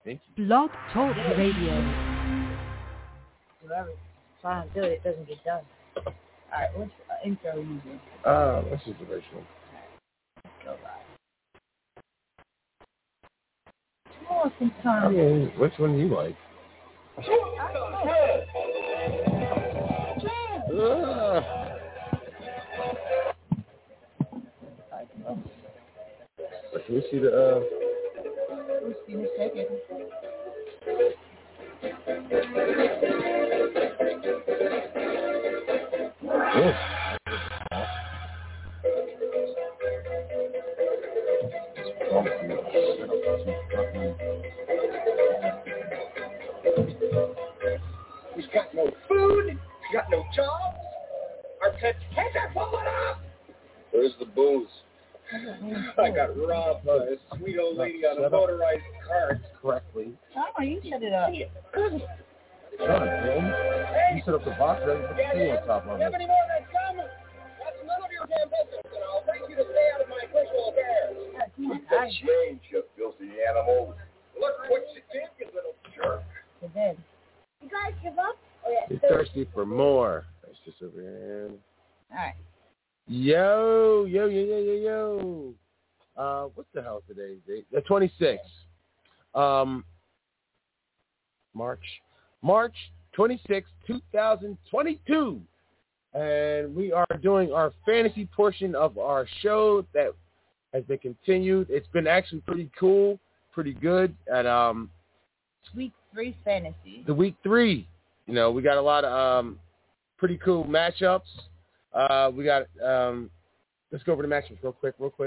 Thank you. Blog Talk Radio. Whoever's trying to do it doesn't get done. All right, which intro are you using? Let's use the original. Let's go by. Tomorrow sometime. I mean, which one do you like? Can we see the Let's see in a second. He's got no food, he's got no jobs, our pets' heads are falling off. Where's the booze? I got robbed by a sweet old lady on a motorized cart. correctly? Oh, you set it up. Shut up, Jim. You set up the box, ready to put the thing on top of Have it. any more of that gum? That's none of your damn business, and I'll beg you to stay out of my personal affairs. Come on, Keep the change, you filthy animal. Look what you did, you little jerk. you did. You guys give up? Oh, yeah. You're thirsty for more. That's just over here. All right. Yo. What the hell today's date? The 26th. March 26th, 2022. And we are doing our fantasy portion of our show that has been continued. It's been actually pretty cool, pretty good. And Week 3 fantasy. the week 3, we got a lot of pretty cool matchups. We got let's go over the matchups real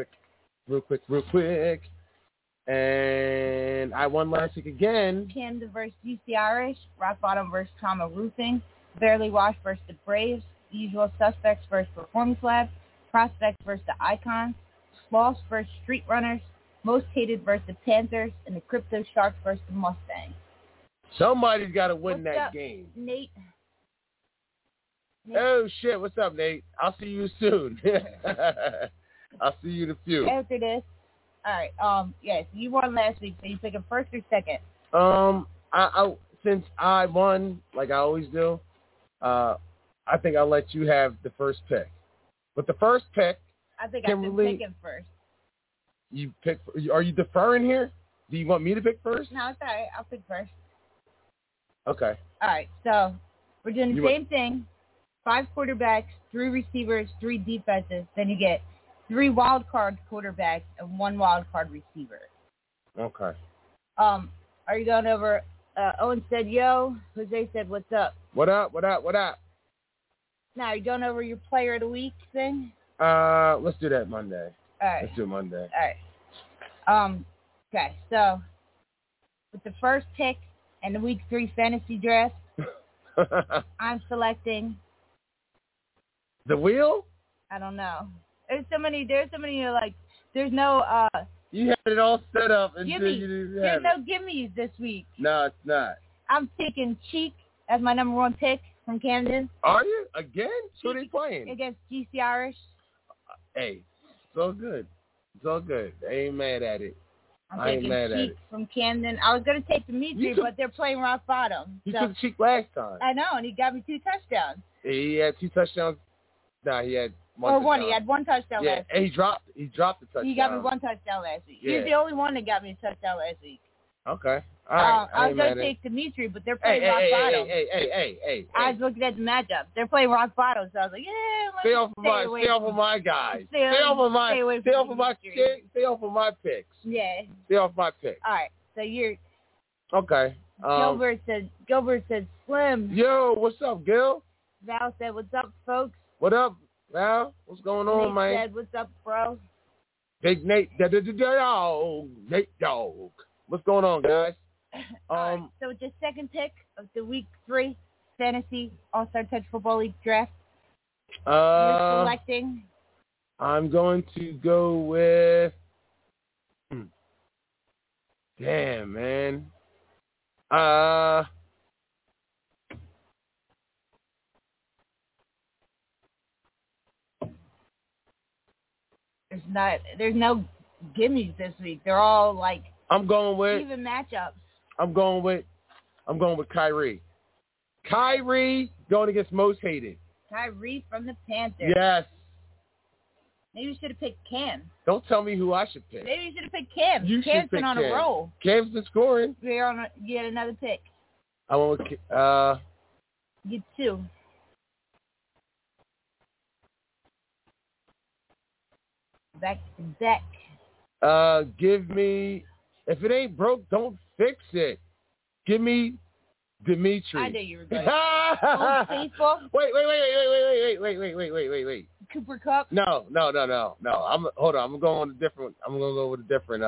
quick. And I won last week again. Camden versus DC Irish, Rock Bottom versus Trauma Roofing, Barely Washed versus the Braves, Usual Suspects versus Performance Lab, Prospects versus the Icons, Lost versus Street Runners, Most Hated versus the Panthers, and the Crypto Sharks versus the Mustangs. Somebody's got to win What's that up, game. Nate? Oh, shit. What's up, Nate? I'll see you soon. I'll see you in a few. After this. All right. Yes, you won last week, so you pick him first or second? Since I won, like I always do, I think I'll let you have the first pick. But the first pick, I think Kimberly, I should pick him first. you pick. Are you deferring here? Do you want me to pick first? No, it's all right. I'll pick first. Okay. All right. So we're doing the same thing. 5 quarterbacks, 3 receivers, 3 defenses. Then you get 3 wild card quarterbacks and 1 wild card receiver. Okay. Are you going over? Owen said, "Yo." Jose said, "What's up?" What up? Now, are you going over your player of the week thing? Let's do that Monday. All right. Let's do it Monday. All right. Okay. So with the first pick in the week 3 fantasy draft, I'm selecting. The wheel? I don't know. There's so many. There's no. You had it all set up until Gimme. you didn't There's have no it. gimmies this week. No, it's not. I'm taking Cheek as my number 1 pick from Camden. Are you? Again? Who they playing? Against GC Irish. Hey, it's all good. I ain't mad at it. I'm I ain't taking mad at Cheek it. from Camden. I was going to take Dimitri, but they're playing Rock Bottom. He So, took Cheek last time. I know, and he got me 2 touchdowns. He had 2 touchdowns. Nah, he had 1 Or touchdown. 1. He had 1 touchdown Yeah, last and week. he dropped the touchdown. He got me 1 touchdown last week. Yeah. He's the only one that got me a touchdown last week. Okay. All right. I was going to take Dimitri, but they're playing Rock Bottom. Hey. I was looking at the matchup. They're playing Rock Bottom, so I was like, Stay off of my guys. Stay off of my picks. Yeah. Stay off my picks. All right. So you're Okay. Gilbert said Slim. Yo, what's up, Gil? Val said, "What's up, folks?" What up, Val? What's going on, Nate man? said, "What's up, bro?" Big Nate, Nate Dog. What's going on, guys? Right, so with the second pick of the week 3 fantasy All-Star Touch Football League draft, you're selecting. I'm going to go with. Damn, man. There's no gimmies this week. They're all like I'm going with. even matchups. I'm going with Kyrie. Kyrie going against most hated. Kyrie from the Panthers. Yes. Maybe you should have picked Cam. Don't tell me who I should pick. Maybe you should have picked Cam. You Cam's should been pick on Cam. a roll. Cam's been scoring. You get another pick. I went with You two. Back to back. Give me, if it ain't broke, don't fix it. Give me Dimitri. I knew you were going to. Old Faithful. Wait. Cooper Kupp. No. Hold on. I'm going with a different. I'm gonna go with a different.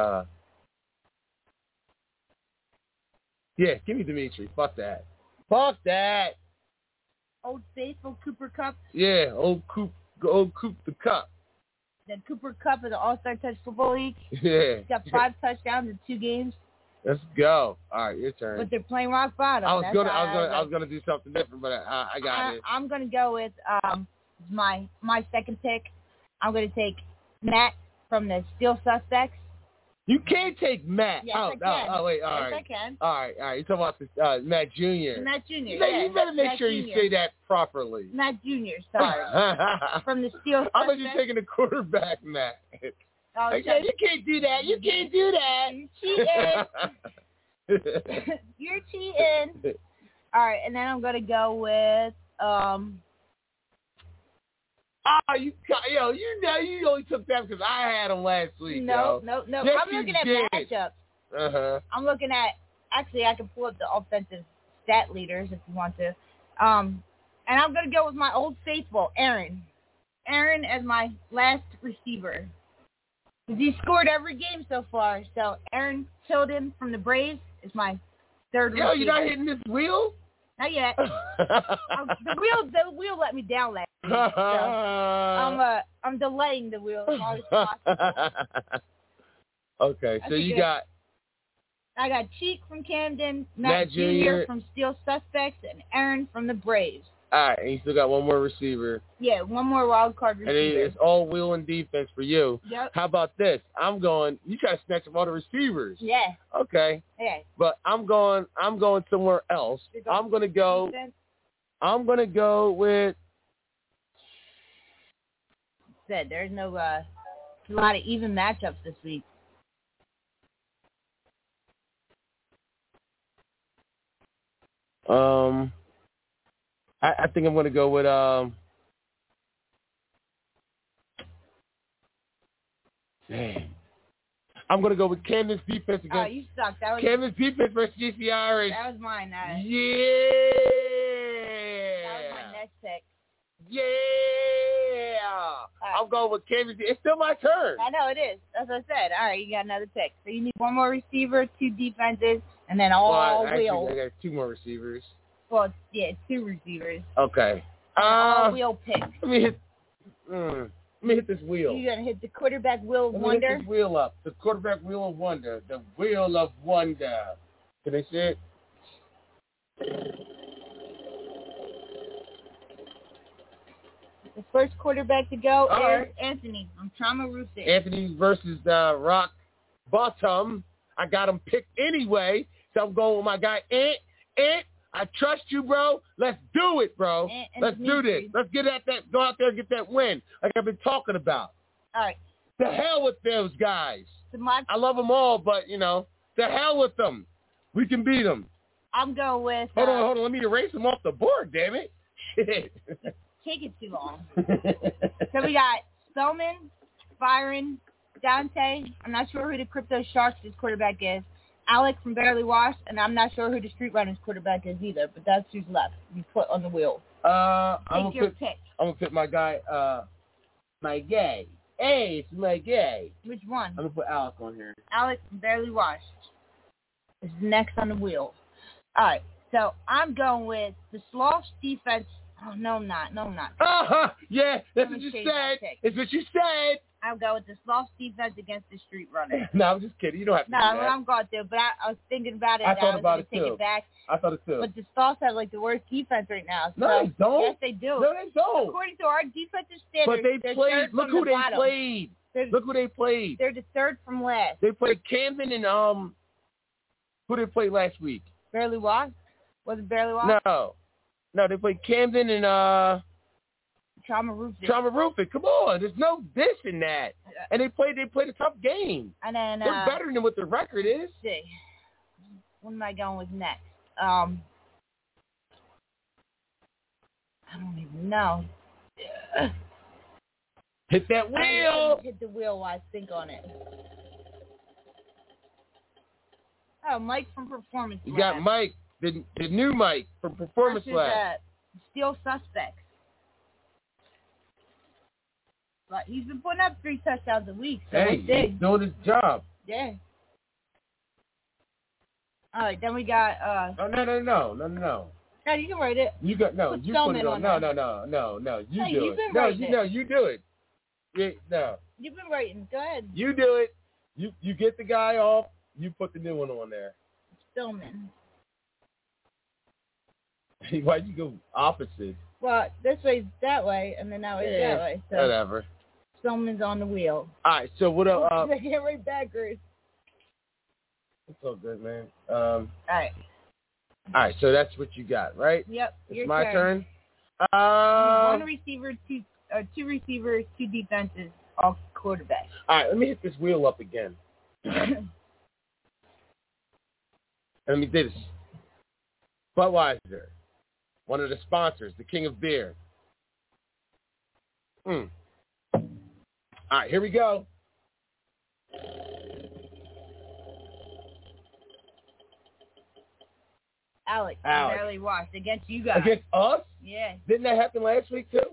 Yeah, give me Dimitri. Fuck that. Old Faithful Cooper Kupp. Yeah, old Coop the Cup. Then Cooper Kupp of the All-Star Touch Football League. Yeah. He's got 5 touchdowns in 2 games. Let's go. All right, your turn. But they're playing rock bottom. I was gonna do something different, but I got it. I'm gonna go with my second pick. I'm gonna take Matt from the Steel Suspects. You can't take Matt. Yes, I can. Oh, wait. All yes, right. I can. All right. You're talking about Matt Jr. Matt Jr. You better make Matt sure Jr. you say that properly. Matt Jr. Sorry. From the Steel Suspects. How about you taking the quarterback, Matt? Oh, you can't do that. You can't do that. You're cheating. You're cheating. All right, and then I'm gonna go with you only took that because I had him last week. No. Yes, I'm looking at matchups. I'm looking at. Actually, I can pull up the offensive stat leaders if you want to. And I'm gonna go with my old faithful, Aaron. Aaron as my last receiver. He scored every game so far. So Aaron Tilden from the Braves is my third receiver. You're not hitting this wheel? Not yet. The wheel let me down last week. So I'm delaying the wheel as long as possible. Okay, so you got... I got Cheek from Camden, Matt Jr. from Steel Suspects, and Aaron from the Braves. All right, and you still got one more receiver. Yeah, one more wild card receiver. And it's all wheel and defense for you. Yep. How about this? You try to snatch up all the receivers. Yeah. Okay. Yeah. But I'm going somewhere else. I'm gonna go with. Said there's no a lot of even matchups this week. I think I'm gonna go with Dang. I'm gonna go with Camden's defense against. Oh, you suck. Camden's defense versus GC Irish. That was mine. Yeah. That was my next pick. Yeah. Right. I'm going with Camden's. It's still my turn. I know it is. That's what I said. All right, you got another pick. So you need one more receiver, 2 defenses, and then all wheel. I got 2 more receivers. Well, yeah, 2 receivers. Okay. All wheel picks. Let me hit this wheel. You're going to hit the quarterback wheel of Let wonder? me hit this wheel up. The quarterback wheel of wonder. The wheel of wonder. Can they see it? The first quarterback to go is Anthony from Trauma Roofing. Anthony versus Rock Bottom. I got him picked anyway, so I'm going with my guy Ant. I trust you, bro. Let's do it, bro. Let's do this. Let's get at that. Go out there and get that win, like I've been talking about. All right. The hell with those guys. So I love them all, but the hell with them. We can beat them. I'm going with. Hold on. Let me erase them off the board. Damn it. Shit. Taking too long. So we got Spellman, Byron, Dante. I'm not sure who the Crypto Sharks' quarterback is. Alec from Barely Washed, and I'm not sure who the Street Runners quarterback is either, but that's who's left. You put on the wheel. I'm your pick. I'm going to put my guy, my gay. Hey, it's my gay. Which one? I'm going to put Alec on here. Alec from Barely Washed is next on the wheel. All right, so I'm going with the Sloths defense. Oh, no, I'm not. Yeah, that's what you said. It's what you said. I'll go with the Sloths defense against the Street Runners. No, I'm just kidding. You don't have to do that. No, I'm going to, but I was thinking about it. I thought about it, take too. It back. I thought it, too. But the Sloths have, the worst defense right now. No, so, they don't. Yes, they do. No, they don't. According to our defensive standards, But they played. Look who they played. Look who they played. They're the third from last. They played Camden and Who did they play last week? Barely Washed? Was it Barely Washed? No, they played Camden and Trauma Roofing. Trauma Roofing. Come on, there's no this in that. And they played a tough game. And then they're better than what the record is. Let's see. What am I going with next? I don't even know. Hit that wheel. Hit the wheel while I think on it. Oh, Mike from Performance Lab. You got Mike, the new Mike from Performance Lab. Steel Suspects. But he's been putting up 3 touchdowns a week. So hey, he's doing his job. Yeah. All right, then we got. No. No, you can write it. You got no. Put you put it on. No. You do it. No, you do it. Yeah, no. You've been writing. Go ahead. You do it. You get the guy off. You put the new one on there. Stillman. Why'd you go opposite? Well, this way's that way, and then that way's that way. So whatever. Stillman's on the wheel. All right. So what else? I get right backwards. It's all good, man. All right. So that's what you got, right? Yep. It's my turn. 1 receiver, 2 receivers, 2 defenses, all quarterbacks. All right. Let me hit this wheel up again. Let me do this. Budweiser, one of the sponsors, the king of beer. All right, here we go. Alex. Barely Washed against you guys. Against us? Yeah. Didn't that happen last week too?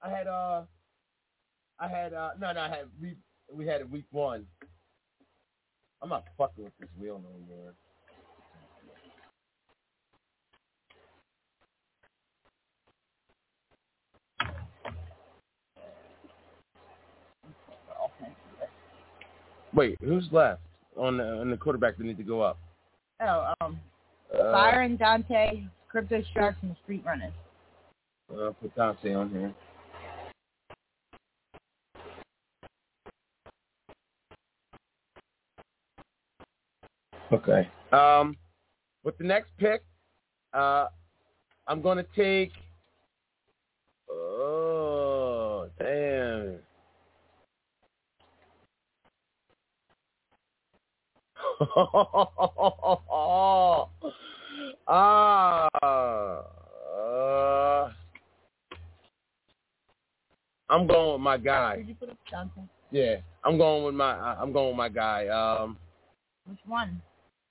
We had it week 1. I'm not fucking with this wheel no more. Wait, who's left on the quarterback that need to go up? Byron, Dante, Crypto Sharks, and the Street Runners. I'll put Dante on here. Okay. With the next pick, I'm going to take. Oh, damn. I'm going with my guy. Did you put up Dante? Yeah, I'm going with my guy. Which one?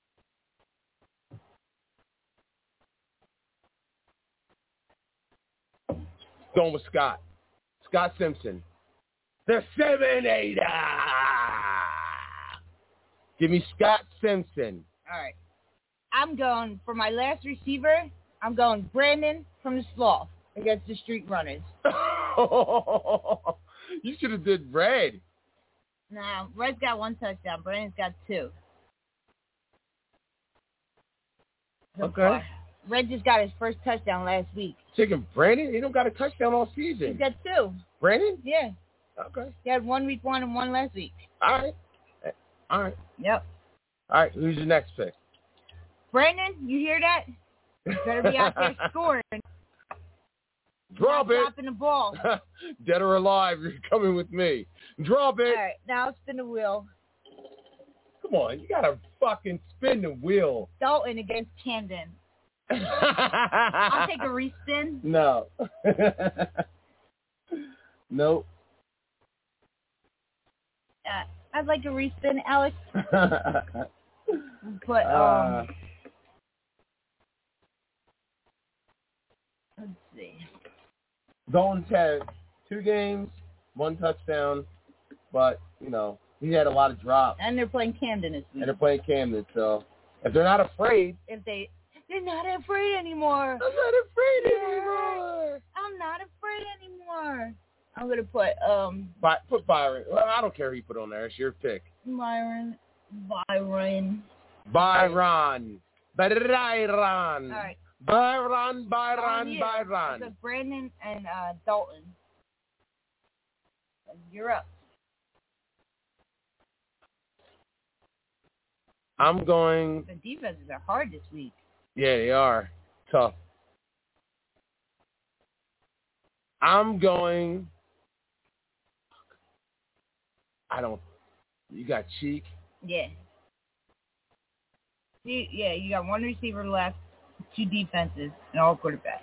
Going with Scott Simpson. The 7-8. Give me Scott Simpson. All right. I'm going for my last receiver. I'm going Brandon from the Sloth against the Street Runners. You should have did Red. No, Red's got 1 touchdown. Brandon's got 2. Okay. Red just got his first touchdown last week. Taking Brandon? He don't got a touchdown all season. He's got 2. Brandon? Yeah. Okay. He had 1 week 1 and 1 last week. All right. Yep. All right, who's your next pick? Brandon, you hear that? You better be out there scoring. Drop it. Dropping the ball. Dead or alive, you're coming with me. Drop it. All right, now spin the wheel. Come on, you gotta fucking spin the wheel. Dalton against Camden. I'll take a respin. No. Nope. I'd like a respin, Alex. Put let's see. Dalton's had 2 games, 1 touchdown, but he had a lot of drops. And they're playing Camden this week. And they're playing Camden, so if they're not afraid. They're not afraid anymore. I'm not afraid anymore. I'm not afraid anymore. I'm gonna put Put Byron. Well, I don't care who you put on there. It's your pick. Byron. All right. Byron. So Brandon and Dalton. You're up. I'm going. The defenses are hard this week. Yeah, they are tough. I'm going. You got Cheek. Yeah. You got one receiver left, 2 defenses, and all quarterbacks.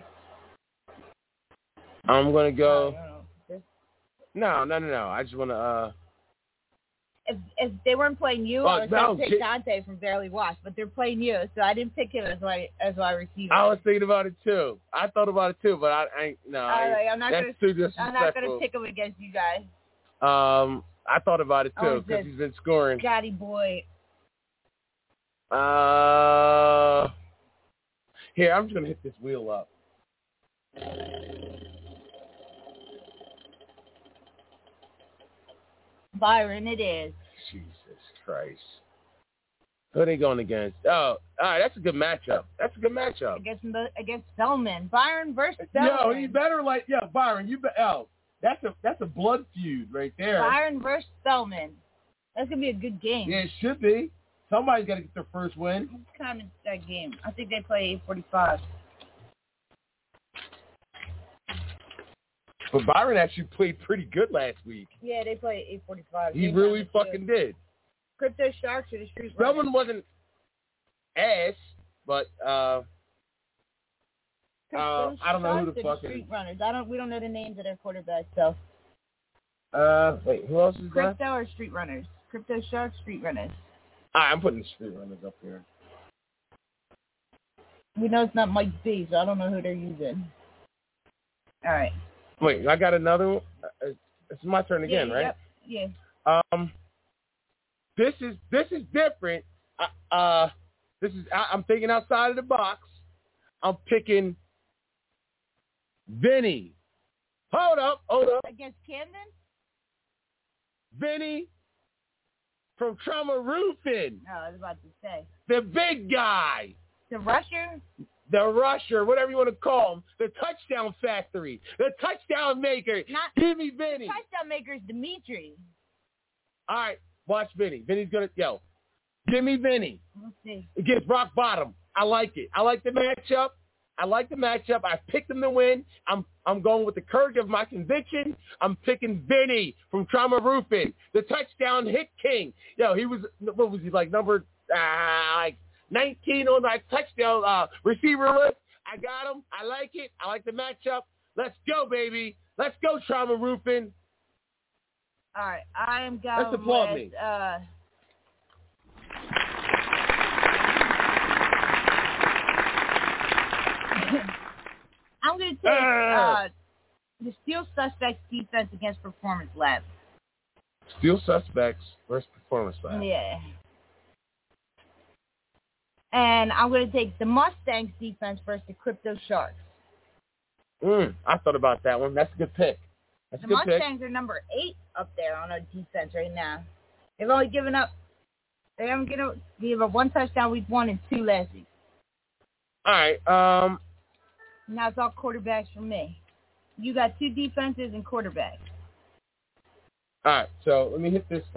I'm gonna go. No. I just wanna. If they weren't playing you, I was going to pick Dante from Barely Washed, but they're playing you, so I didn't pick him as my receiver. I was thinking about it too. I thought about it too, but I ain't. No, I'm not that's too disrespectful. I'm not going to pick him against you guys. I thought about it too because he's been scoring. Scotty boy. Here, I'm just gonna hit this wheel up. Byron, it is. Jesus Christ. Who are they going against? Oh, all right, that's a good matchup. Against Spellman. Byron versus Spellman. Yo, you better Byron, you that's a blood feud right there. Byron versus Spellman. That's gonna be a good game. Yeah, it should be. Somebody's got to get their first win. What time is that game? I think they play 8:45. But Byron actually played pretty good last week. Yeah, they played 8:45. He really fucking did. Crypto Sharks or the Street Spellman wasn't ass, but I don't know who the fuck is. Street Runners. We don't know the names of their quarterbacks, so. Wait, who else is Crypto that? Or Street Runners? Crypto Sharks, Street Runners. I'm putting the Street Runners up here. We know it's not Mike B, so I don't know who they're using. All right. Wait, I got another one. It's my turn again, right? Yep. Yeah. This is different. I'm thinking outside of the box. I'm picking Vinny. Hold up. Against Camden? Vinny from Trauma Roofing. Oh, I was about to say. The big guy. The rusher? The rusher, whatever you want to call him. The touchdown factory. The touchdown maker. Give me Vinny. The touchdown maker is Dimitri. All right, watch Vinny. Vinny's going to, give me Vinny. Let's see. Against Rock Bottom. I like it. I like the matchup. I picked him to win. I'm going with the courage of my conviction. I'm picking Vinny from Trauma Roofing, the touchdown hit king. He was, what was he, like number 19 on my touchdown receiver list. I got him. I like it. I like the matchup. Let's go, baby. Let's go, Trauma Roofing. All right, I am going Let's applaud me. I'm going to take the Steel Suspects defense against Performance Lab. Steel Suspects versus Performance Lab. Yeah. And I'm going to take the Mustangs defense versus the Crypto Sharks. I thought about that one. That's a good pick. The Mustangs are number 8 up there on our defense right now. They haven't given up one touchdown week 1 and 2 last week. All right. Now it's all quarterbacks for me. You got 2 defenses and quarterbacks. All right. So let me hit this.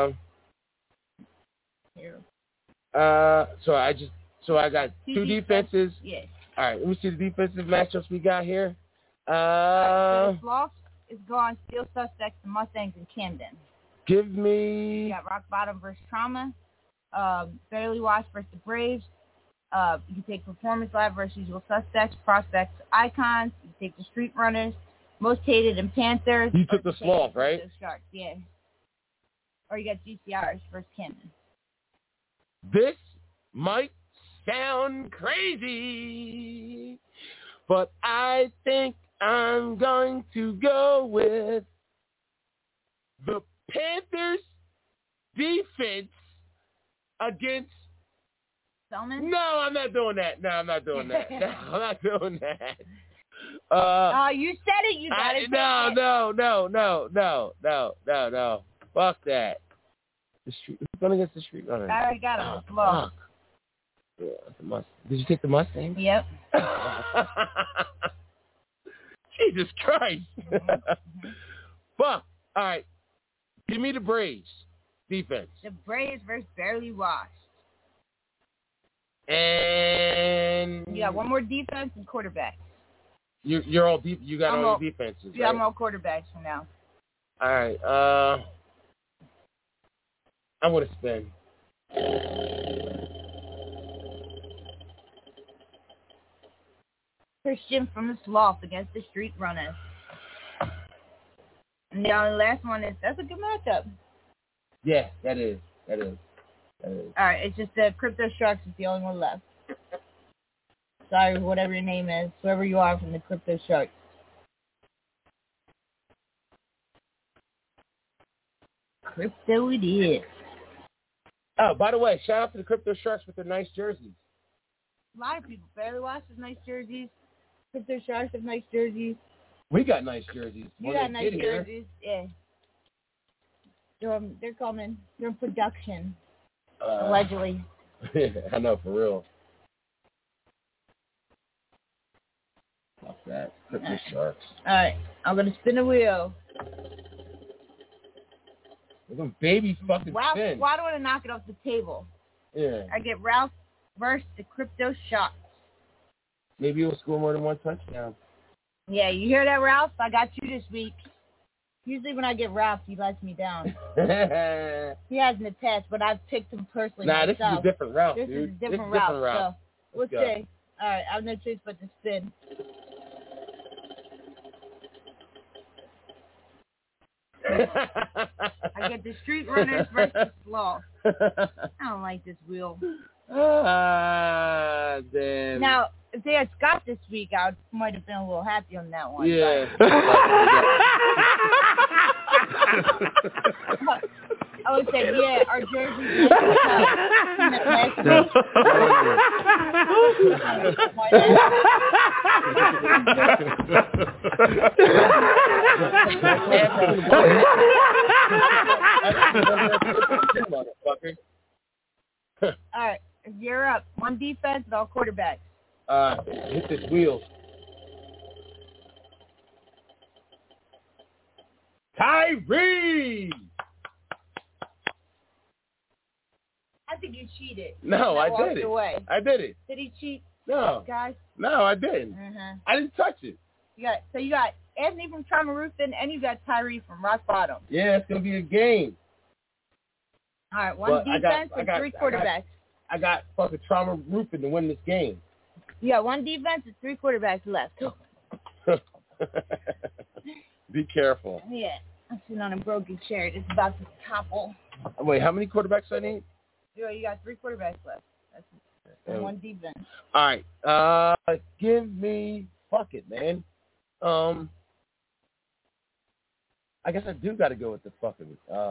Here. So I got 2 defenses. Yes. All right. Let me see the defensive matchups we got here. So the Sloths is going Steel Suspects, the Mustangs, and Camden. Give me. You got Rock Bottom versus Trauma. Barely Washed versus the Braves. You can take Performance Lab versus Usual Suspects, Prospects, Icons. You can take the Street Runners, Most Hated, and Panthers. You took the Sloth, right? The Sharks, yeah. Or you got GCRs versus Camden. This might sound crazy, but I think I'm going to go with the Panthers defense against Spellman? No, I'm not doing that. No, I'm not doing that. You said it. You got it. No. Fuck that. Who's going against the Street Runners? I already got him. Fuck. Yeah, did you take the Mustang? Yep. Jesus Christ. Fuck. All right. Give me the Braves defense. The Braves versus Barely Washed. And you got one more defense and quarterback. You're all deep. You got all your defenses. Yeah, right? I'm all quarterbacks for now. All right. I'm gonna spin. Christian from the Sloth against the Street Runners. And the only last one that's a good matchup. Yeah, that is. All right, it's just the Crypto Sharks is the only one left. Sorry, whatever your name is, whoever you are from the Crypto Sharks. Crypto it is. Oh, by the way, shout out to the Crypto Sharks with their nice jerseys. A lot of people. Barely Watch has nice jerseys. Crypto Sharks have nice jerseys. We got nice jerseys. You got nice jerseys, yeah. They're coming. They're in production, allegedly. I know, for real. Fuck that. Crypto Sharks. All right, I'm going to spin the wheel. They're going to baby fucking spin. Why do I want to knock it off the table? Yeah. I get Ralph versus the Crypto Sharks. Maybe he'll score more than one touchdown. Yeah, you hear that, Ralph? I got you this week. Usually when I get Ralph, he lets me down. He has in the past, but I've picked him personally myself. This is a different Ralph, dude. This is a different Ralph. So we'll see. All right, I have no choice but to spin. I get the Street Runners versus Sloth. I don't like this wheel. Damn. Now, if they had Scott this week, I might have been a little happy on that one. Yeah. I would say, yeah, our jerseys. All right, you're up. One defense and all quarterbacks. Hit this wheel. Tyree! I think you cheated. No, I did it. Away. I did it. Did he cheat? No. Guys? No, I didn't. I didn't touch it. You got Anthony from Trauma Roofing, and you got Tyree from Rock Bottom. Yeah, it's going to be a game. All right, one defense and three quarterbacks. I got fucking Trauma Roofing to win this game. You got one defense and three quarterbacks left. Be careful. Yeah, I'm sitting on a broken chair. It's about to topple. Wait, how many quarterbacks I need? You got three quarterbacks left. That's one defense. All right. Give me... Fuck it, man. I guess I do got to go with the fucking...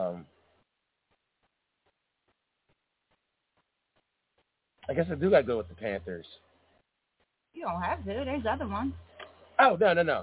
I guess I do got to go with the Panthers. You don't have to. There's other ones. Oh, no.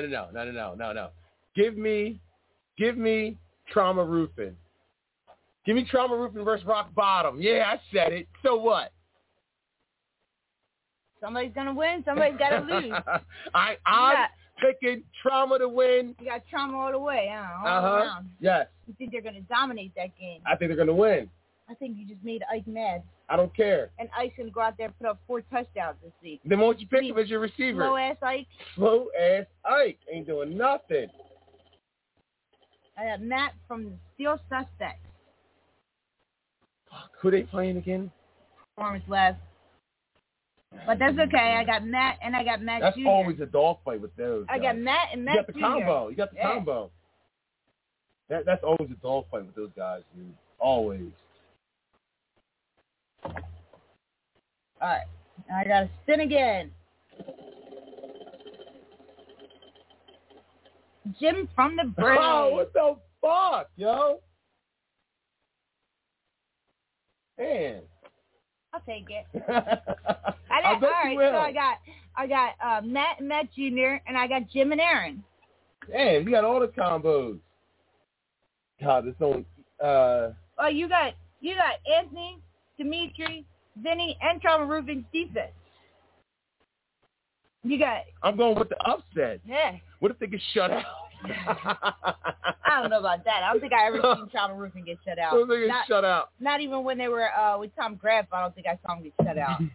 Give me Trauma Roofing. Give me Trauma Roofing versus Rock Bottom. Yeah, I said it. So what? Somebody's going to win. Somebody's got to lose. I'm picking Trauma to win. You got Trauma all the way, huh? All around. Yes. You think they're going to dominate that game? I think they're going to win. I think you just made Ike mad. I don't care. And Ike's going to go out there and put up 4 touchdowns this week. Then won't you pick him as your receiver? Slow-ass Ike. Slow-ass Ike. Ain't doing nothing. I got Matt from the Steel Suspects. Fuck, who they playing again? Performance Lab. But that's okay. I got Matt and I got Matt That's Jr. always a dogfight with those guys. I got Matt and Matt Jr. You got the combo. That's always a dogfight with those guys, dude. Always. All right. I got to spin again. Jim from the Braves. Oh, what the fuck, yo? Man. I'll take it. I bet you will. So I got Matt and Matt Jr. and I got Jim and Aaron. Damn, you got all the combos. God, this don't. Oh, you got Anthony, Dimitri, Vinny, and Trauma Roofing's defense. You got. I'm going with the upset. Yeah. What if they get shut out? I don't know about that. I don't think I ever seen Trauma Roofing get shut out. I don't think it's shut out. Not even when they were with Tom Graff. I don't think I saw him get shut out.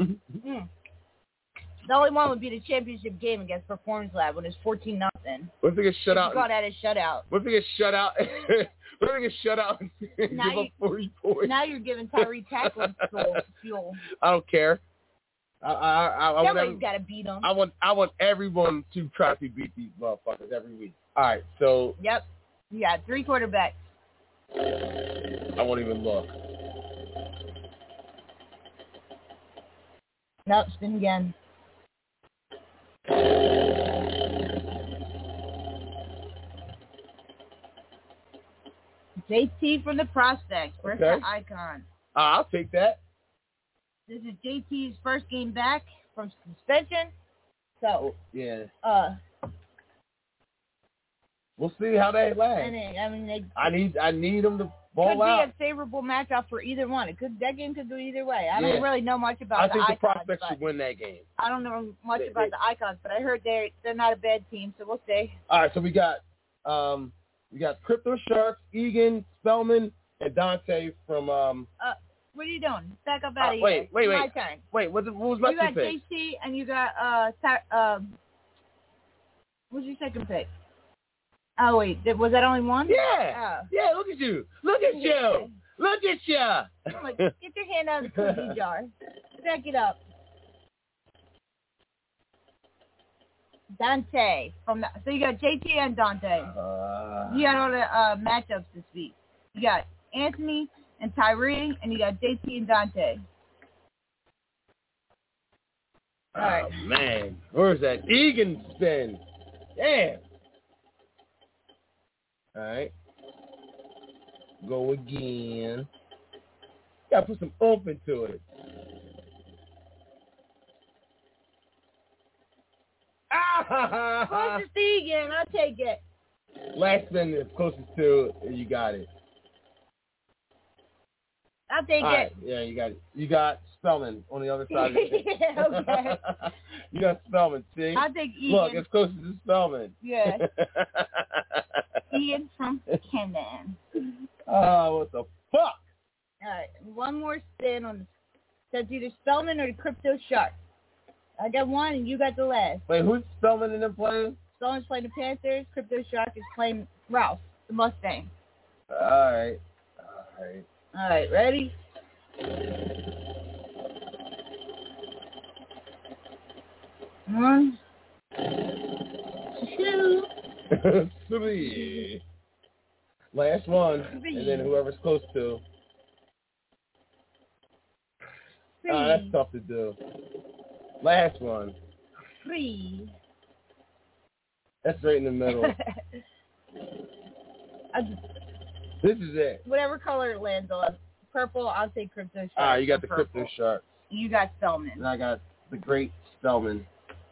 The only one would be the championship game against Performance Lab when it's 14-0. What if they get shut out? You call that a shutout. What if they get shut out? What if they get shut out and give up 40 points? Now you're giving Tyree tackling fuel. I don't care. Somebody's got to beat them. I want everyone to try to beat these motherfuckers every week. All right, so. Yep. You got 3 quarterbacks. I won't even look. Nope, spin again. JT from the Prospects versus the Icon. I'll take that. This is JT's first game back from suspension. So, yeah. We'll see how they last. I need them to ball out. Could be a favorable matchup for either one. That game could go either way. I don't really know much about the Icons. I think the Prospects should win that game. I don't know much about the Icons, but I heard they're not a bad team, so we'll see. All right, so we got Crypto Sharks, Egan, Spellman, and Dante from what are you doing? Back up out of here. Wait. My turn. Wait, what was my pick? You got JT and you got what's your second pick? Oh wait, was that only one? Yeah. Oh. Yeah, look at you. Look at you. Look at you. Like, get your hand out of the cookie jar. Back it up. Dante so you got JT and Dante. You got all the matchups this week. You got Anthony and Tyree, and you got JT and Dante. All right. Man, where's that Egan spin? Damn. All right. Go again. Gotta put some oomph into it. Closest to Egan, I'll take it. Last spin is closest to, you got it. I'll take it. Yeah, you got it. You got Spellman on the other side of it. Yeah, okay. You got Spellman, see? I'll take Ian. Look, it's closest to Spellman. Yeah. Ian from Camden. Oh, what the fuck? All right, one more spin on that's either Spellman or the Crypto Shark. I got one and you got the last. Wait, who's Spellman and them playing? Spellman's playing the Panthers. Crypto Shark is playing Ralph, the Mustang. All right. All right, ready? One, two, three. Last one, and then whoever's close to. That's tough to do. Last one. 3. That's right in the middle. This is it. Whatever color it lands on. Purple, I'll take Crypto Shark. All right, you got the Crypto Shark. You got Spellman. And I got the great Spellman.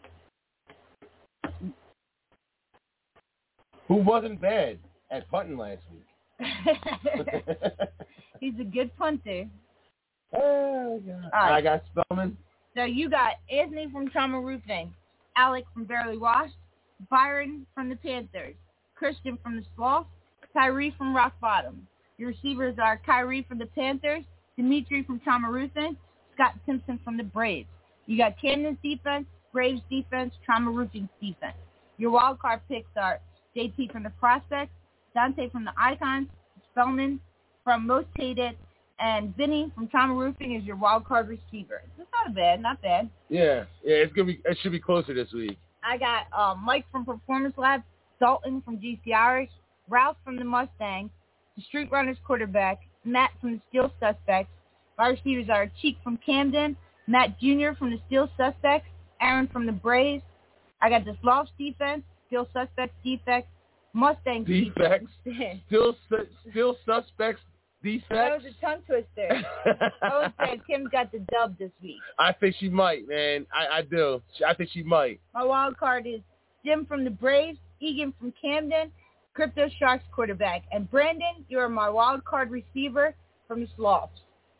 Who wasn't bad at punting last week. He's a good punter. Oh, God. Right. I got Spellman. So you got Anthony from Trauma Roofing, Alec from Barely Washed, Byron from the Panthers, Christian from the Sloth, Tyree from Rock Bottom. Your receivers are Kyrie from the Panthers, Dimitri from Trauma Roofing, Scott Simpson from the Braves. You got Camden's defense, Braves defense, Trauma Roofing's defense. Your wild card picks are JT from the Prospects, Dante from the Icons, Spellman from Most Hated, and Vinny from Trauma Roofing is your wild card receiver. It's not bad. Yeah, it should be closer this week. I got Mike from Performance Lab, Dalton from GC Irish, Ralph from the Mustang, the Street Runners quarterback, Matt from the Steel Suspects. My receivers are Cheek from Camden, Matt Jr. from the Steel Suspects, Aaron from the Braves. I got the Sloths defense, Steel Suspects defense, Mustang defects, Steel Suspects defects. That was a tongue twister. I would say Kim's got the dub this week. I think she might, man. I do. I think she might. My wild card is Jim from the Braves, Egan from Camden, Crypto Sharks quarterback, and Brandon, you are my wild card receiver from the Sloths.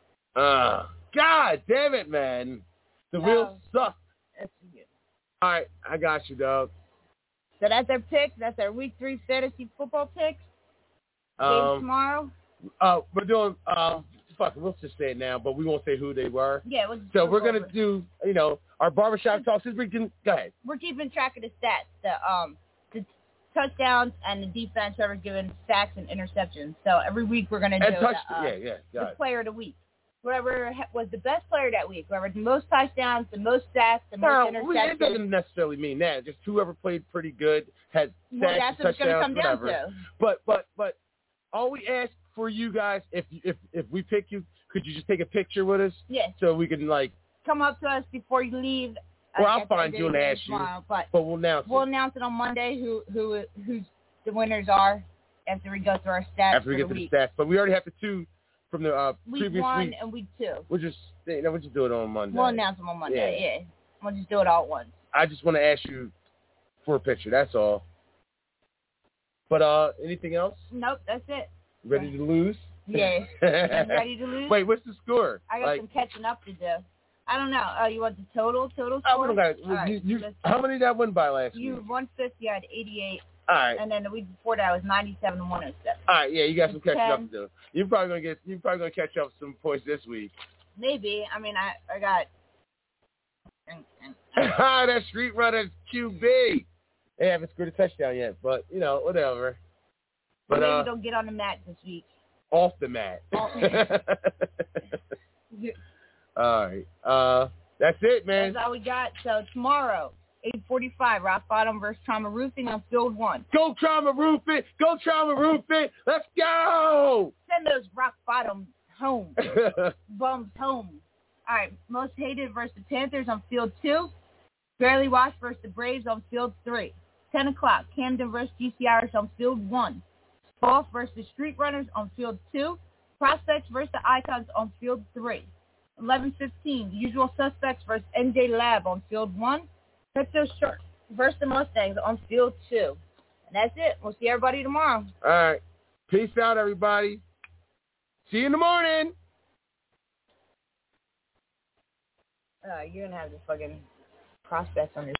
God damn it, man. The wheels suck. That's good. All right, I got you, dog. So that's our picks. That's our Week 3 fantasy football picks. Game tomorrow. We're doing, we'll just say it now, but we won't say who they were. Yeah. We're going to do, our barbershop talk. Go ahead. We're keeping track of the stats, the touchdowns and the defense, whoever's given sacks and interceptions. So every week we're going to do the player of the week. Whoever was the best player that week, whoever had the most touchdowns, the most sacks, the most interceptions. It doesn't necessarily mean that. Just whoever played pretty good had sacks, that's what it's going to come whatever. down to. But all we ask for you guys, if we pick you, could you just take a picture with us? Yeah. So we can come up to us before you leave. Well, I'll find you and ask you. But we'll announce it. We'll announce it on Monday who the winners are after we go through our stats. After we get to the stats, but we already have the two from the previous week 1 week. and week 2. We'll just do it on Monday. We'll announce them on Monday. Yeah. We'll just do it all at once. I just want to ask you for a picture. That's all. But anything else? Nope, that's it. Ready to lose? Yeah. Ready to lose? Wait, what's the score? I got some catching up to do. I don't know. You want the total score? Oh, we don't got it. How many did I win by last week? You 150, I had 88. All right. And then the week before that was 97 and 107. All right, yeah, you got some catching up to do. You're probably gonna catch up some points this week. Maybe. I mean, I got. That street runner QB. They haven't scored a touchdown yet, but whatever. But maybe don't get on the mat this week. Off the mat. All right. That's it, man. That's all we got. So tomorrow, 8:45, Rock Bottom versus Trauma Roofing on Field 1. Go Trauma Roofing! Go Trauma Roofing! Let's go! Send those Rock Bottom home. Bums home. All right. Most Hated versus the Panthers on Field 2. Barely Washed versus the Braves on Field 3. 10 o'clock, Camden versus GC Irish on Field 1. Golf versus the Street Runners on Field 2. Prospects versus the Icons on Field 3. 11:15, The Usual Suspects versus NJ Lab on Field 1. Crypto Sharks versus the Mustangs on Field 2. And that's it. We'll see everybody tomorrow. All right. Peace out, everybody. See you in the morning. You're going to have the fucking prospects on your